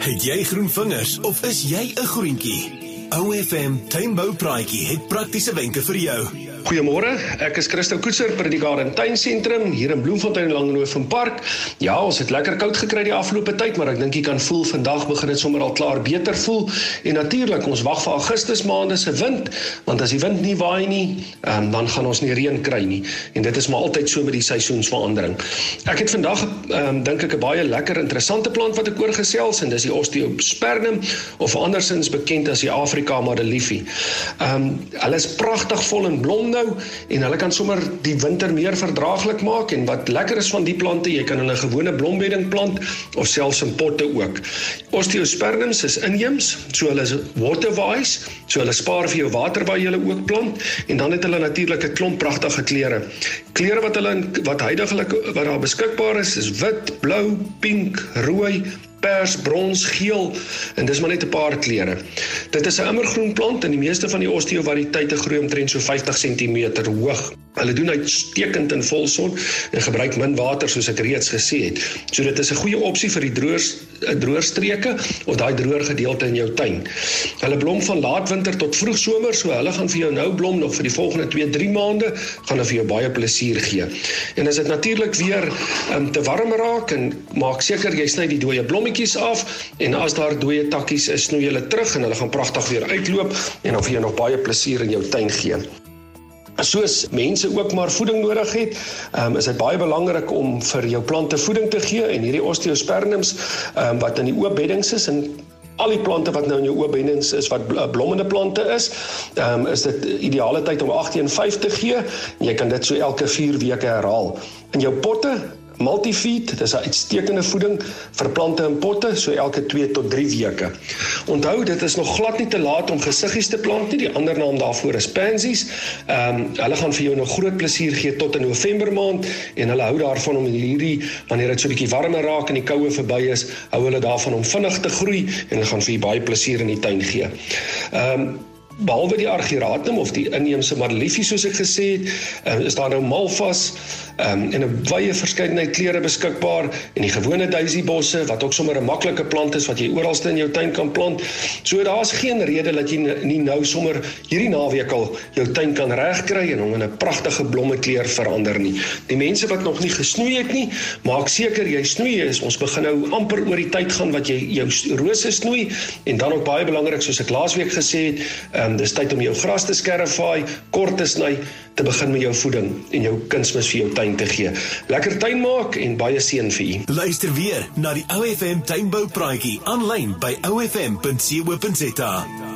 Het jy groen vingers of is jy 'n groentjie? OFM Tuinboupraatjie het praktiese wenke vir jou. Goeiemôre, ek is Christo Koetser, predikaar in Tuinsentrum, hier in Bloemfontein Langenhoven Park. Ja, ons het lekker koud gekry die afgelope tyd, maar ek dink jy kan voel, vandag begin dit sommer al klaar beter voel. En natuurlik, ons wag vir Augustus maande se wind, want as die wind nie waai nie, dan gaan ons nie reën kry nie. En dit is maar altyd so met die seisoensverandering. Ek het vandag, dink ek, 'n baie lekker interessante plant wat ek oor gesels, en dis die Osteospermum, of andersins bekend as die Afrika madeliefie. Hulle is pragtig vol in blom nou, en hulle kan sommer die winter meer verdraaglik maak, en wat lekker is van die plante, jy kan hulle gewone blombedding plant, of selfs in potte ook. Osteospermums is inheems, so hulle is waterwise, so hulle spaar vir jou water waar jy hulle ook plant, en dan het hulle natuurlik 'n klomp pragtige kleure. Kleure wat huidiglik wat daar beskikbaar is wit, blou, pink, rooi, pers, brons, geel, en dis maar net 'n paar kleure. Dit is 'n immergroen plant, en die meeste van die osteovariëteite groei omtrent so 50 cm hoog. Hulle doen uitstekend in volson en gebruik min water, soos ek reeds gesê het. So dit is 'n goeie opsie vir die droërstreke of daai droër gedeelte in jou tuin. Hulle blom van laatwinter tot vroegsomer, so hulle gaan vir jou nou blom nog vir die volgende 2-3 maande, gaan hulle vir jou baie plesier gee. En as dit natuurlik weer te warm raak, en maak seker jy sny die dooie blommetjies af, en as daar dooie takkies is, snoei hulle terug en hulle gaan pragtig weer uitloop en dan vir jou nog baie plesier in jou tuin gee. Soos mense ook maar voeding nodig het, is dit baie belangrik om vir jou plante voeding te gee, en hierdie osteospermums wat in die oop beddings is, en al die plante wat nou in jou oop beddings is, wat blommende plante is dit ideale tyd om 8-1-5 te gee, en jy kan dit so elke 4 weke herhaal. In jou potte, multifeed, dit is 'n uitstekende voeding vir plante in potte, so elke 2 tot 3 weke. Onthou, dit is nog glad nie te laat om gesiggies te plant nie, die ander naam daarvoor is pansies. Hulle gaan vir jou nog groot plesier gee tot in November maand, en hulle hou daarvan om hierdie, wanneer dit so 'n bietjie warmer raak en die koue verby is, hou hulle daarvan om vinnig te groei, en hulle gaan vir jou baie plesier in die tuin gee. Behalwe die argyratum of die inheemse madeliefie, soos ek gesê het, is daar nou malvas en 'n wye verskeidenheid kleure beskikbaar, en die gewone daisy-bosse, wat ook sommer 'n maklike plant is wat jy oralste in jou tuin kan plant. So daar's geen rede dat jy nie nou sommer hierdie naweek al jou tuin kan regkry en hom in 'n pragtige blommekleur verander nie. Die mense wat nog nie gesnoei het nie, maak seker jy snoei is. Ons begin nou amper oor die tyd gaan wat jy jou rose snoei, en dan ook baie belangrik, soos ek laasweek gesê het, dis tyd om jou gras te skerfvaai, kort te sny, te begin met jou voeding en jou kunsmis vir jou tuin te gee. Lekker tuin maak en baie seën vir u. Luister weer na die OFM Tuinboupraatjie aanlyn by ofm.co.za.